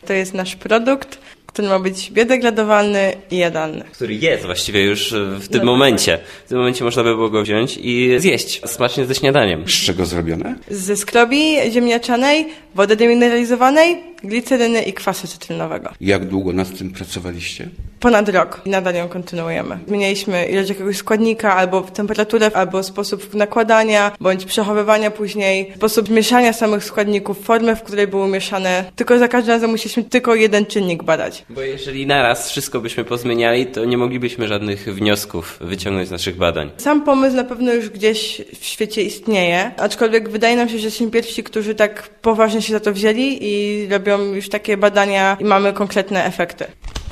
To jest nasz produkt, który ma być biodegradowalny i jadalny. Który jest właściwie już w tym momencie. W tym momencie można by było go wziąć i zjeść smacznie ze śniadaniem. Z czego zrobione? Ze skrobi ziemniaczanej, wody demineralizowanej, gliceryny i kwasu cytrynowego. Jak długo nad tym pracowaliście? Ponad rok i nadal ją kontynuujemy. Zmienialiśmy ilość jakiegoś składnika, albo temperaturę, albo sposób nakładania, bądź przechowywania później, sposób mieszania samych składników, formę, w której były mieszane. Tylko za każdym razem musieliśmy tylko jeden czynnik badać. Bo jeżeli naraz wszystko byśmy pozmieniali, to nie moglibyśmy żadnych wniosków wyciągnąć z naszych badań. Sam pomysł na pewno już gdzieś w świecie istnieje, aczkolwiek wydaje nam się, że jesteśmy pierwsi, którzy tak poważnie się za to wzięli i robią już takie badania i mamy konkretne efekty.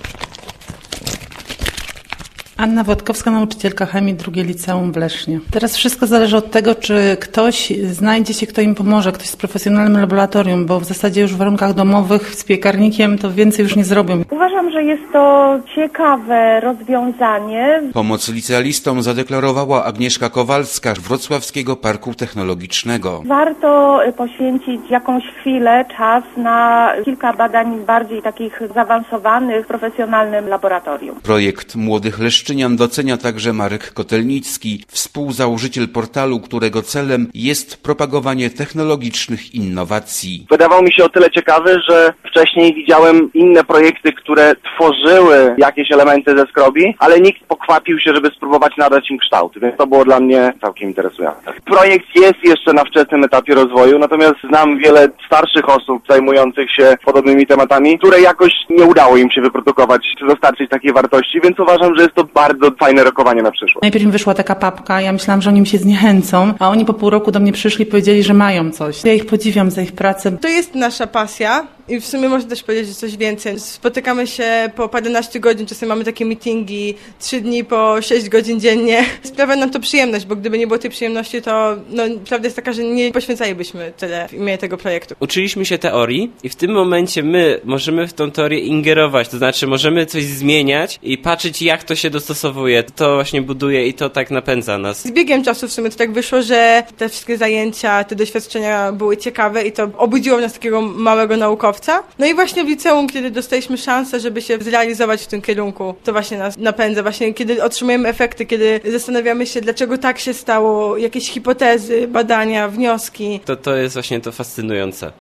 Anna Władkowska, nauczycielka chemii, drugie liceum w Lesznie. Teraz wszystko zależy od tego, czy ktoś znajdzie się, kto im pomoże, ktoś z profesjonalnym laboratorium, bo w zasadzie już w warunkach domowych z piekarnikiem to więcej już nie zrobią. Uważam, że jest to ciekawe rozwiązanie. Pomoc licealistom zadeklarowała Agnieszka Kowalska z Wrocławskiego Parku Technologicznego. Warto poświęcić jakąś chwilę, czas na kilka badań bardziej takich zaawansowanych w profesjonalnym laboratorium. Projekt młodych leszczynian docenia także Marek Kotelnicki, współzałożyciel portalu, którego celem jest propagowanie technologicznych innowacji. Wydawał mi się o tyle ciekawy, że wcześniej widziałem inne projekty, które tworzyły jakieś elementy ze skrobi, ale nikt pokwapił się, żeby spróbować nadać im kształt, więc to było dla mnie całkiem interesujące. Projekt jest jeszcze na wczesnym etapie rozwoju, natomiast znam wiele starszych osób zajmujących się podobnymi tematami, które jakoś nie udało im się wyprodukować czy dostarczyć takiej wartości, więc uważam, że jest to bardzo fajne rokowanie na przyszłość. Najpierw mi wyszła taka papka, ja myślałam, że oni mi się zniechęcą, a oni po pół roku do mnie przyszli i powiedzieli, że mają coś. Ja ich podziwiam za ich pracę. To jest nasza pasja i w sumie można też powiedzieć, że coś więcej. Spotykamy się po paręnaście godzin, czasem mamy takie meetingi, 3 dni po 6 godzin dziennie. Sprawia nam to przyjemność, bo gdyby nie było tej przyjemności, to prawda jest taka, że nie poświęcalibyśmy tyle w imię tego projektu. Uczyliśmy się teorii i w tym momencie my możemy w tą teorię ingerować, to znaczy możemy coś zmieniać i patrzeć, jak to się dostosowuje. To właśnie buduje i to tak napędza nas. Z biegiem czasu w sumie to tak wyszło, że te wszystkie zajęcia, te doświadczenia były ciekawe i to obudziło w nas takiego małego naukowca. No i właśnie w liceum, kiedy dostaliśmy szansę, żeby się zrealizować w tym kierunku, to właśnie nas napędza. Właśnie kiedy otrzymujemy efekty, kiedy zastanawiamy się, dlaczego tak się stało, jakieś hipotezy, badania, wnioski. To jest właśnie to fascynujące.